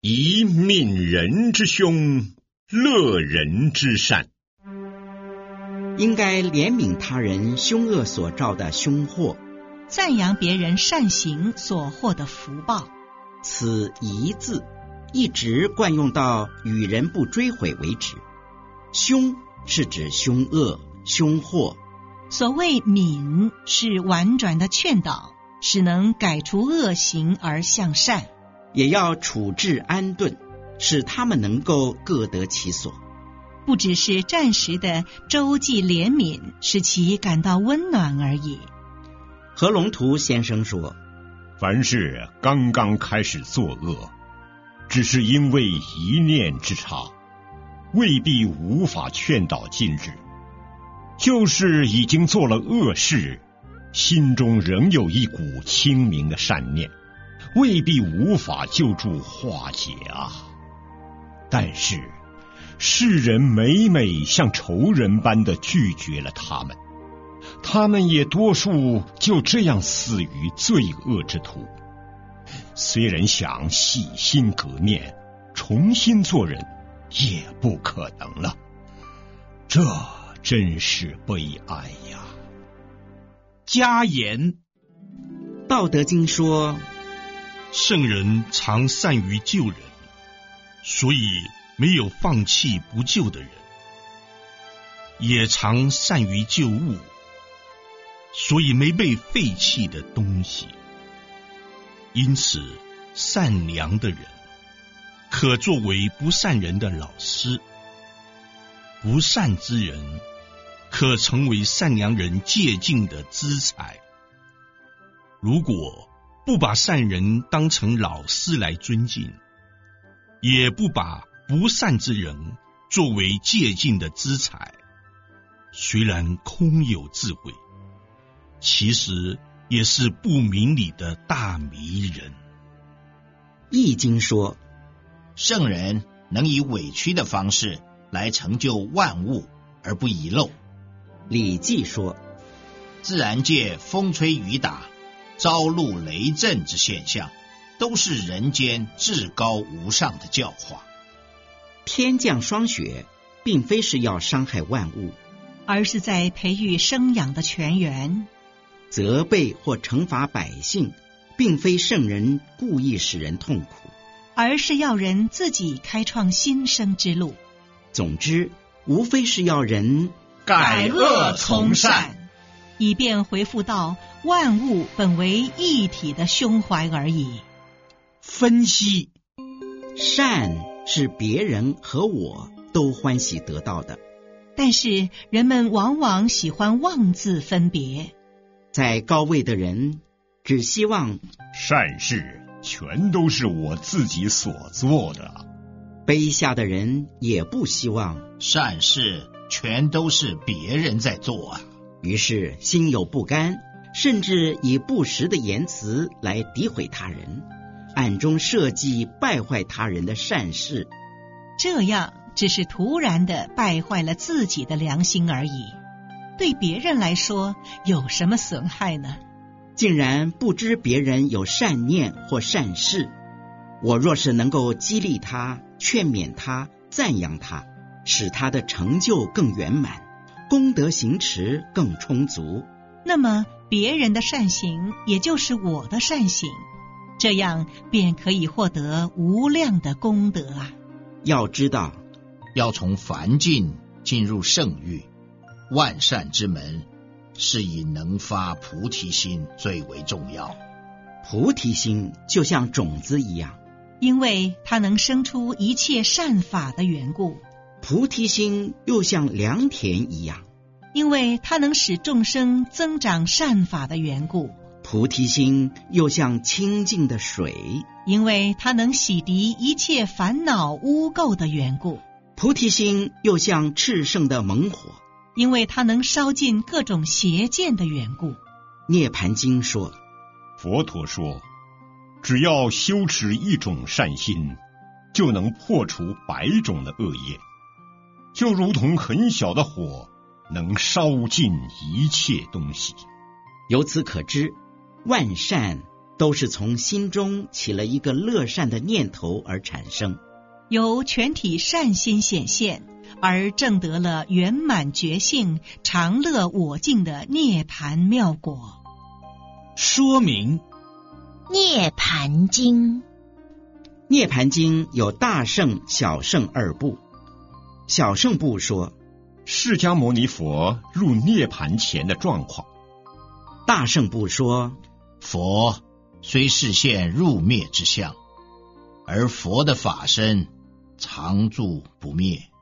以悯人之凶，乐人之善。 应该怜悯他人凶恶所造的凶祸， 赞扬别人善行所获的福报。 此一字一直惯用到与人不追悔为止。凶是指凶恶、凶祸。 所谓悯是婉转的劝导，使能改除恶行而向善。 也要处置安顿，使他们能够各得其所。 不只是暂时的周济怜悯，使其感到温暖而已。 何龙图先生说， 凡是刚刚开始作恶，只是因为一念之差，未必无法劝导禁止；就是已经做了恶事，心中仍有一股清明的善念，未必无法救助化解啊。但是世人每每像仇人般的拒绝了他们，他们也多数就这样死于罪恶之途。虽然想洗心革面，重新做人，也不可能了。这真是悲哀呀！ 家言， 道德经说， 圣人常善于救人，所以没有放弃不救的人；也常善于救物，所以没被废弃的东西。因此，善良的人可作为不善人的老师，不善之人可成为善良人借鉴的资财。如果不把善人当成老师来尊敬，也不把不善之人作为借鉴的资财，虽然空有智慧，其实也是不明理的大迷人。 易经说， 圣人能以委屈的方式来成就万物而不遗漏。 礼记说， 自然界风吹雨打、朝露雷震之现象，都是人间至高无上的教化。 天降霜雪，并非是要伤害万物， 而是在培育生养的泉源。 责备或惩罚百姓，并非圣人故意使人痛苦， 而是要人自己开创新生之路。 总之，无非是要人改恶从善， 以便回复到万物本为一体的胸怀而已。 分析， 善是别人和我都欢喜得到的， 但是人们往往喜欢妄自分别。 在高位的人只希望善事全都是我自己所做的， 卑下的人也不希望善事全都是别人在做啊。 于是心有不甘，甚至以不实的言辞来诋毁他人，暗中设计败坏他人的善事。 这样只是突然地败坏了自己的良心而已，对别人来说有什么损害呢？ 竟然不知别人有善念或善事，我若是能够激励他、劝勉他、赞扬他，使他的成就更圆满，功德行持更充足， 那么别人的善行也就是我的善行，这样便可以获得无量的功德啊！ 要知道， 要从凡境进入圣域，万善之门是以能发菩提心最为重要。 菩提心就像种子一样， 因为它能生出一切善法的缘故。 菩提心又像良田一样， 因为它能使众生增长善法的缘故。 菩提心又像清净的水， 因为它能洗涤一切烦恼污垢的缘故。 菩提心又像炽盛的猛火， 因为它能烧尽各种邪见的缘故。 涅盘经说， 佛陀说，只要修持一种善心，就能破除100种的恶业，就如同很小的火能烧尽一切东西。 由此可知，万善都是从心中起了一个乐善的念头而产生， 由全体善心显现，而证得了圆满觉性、常乐我净的涅盘妙果。 说明涅盘经。 涅盘经有大乘、小乘二部。小乘部说释迦牟尼佛入涅盘前的状况， 大乘部说佛虽示现入灭之相，而佛的法身常住不灭。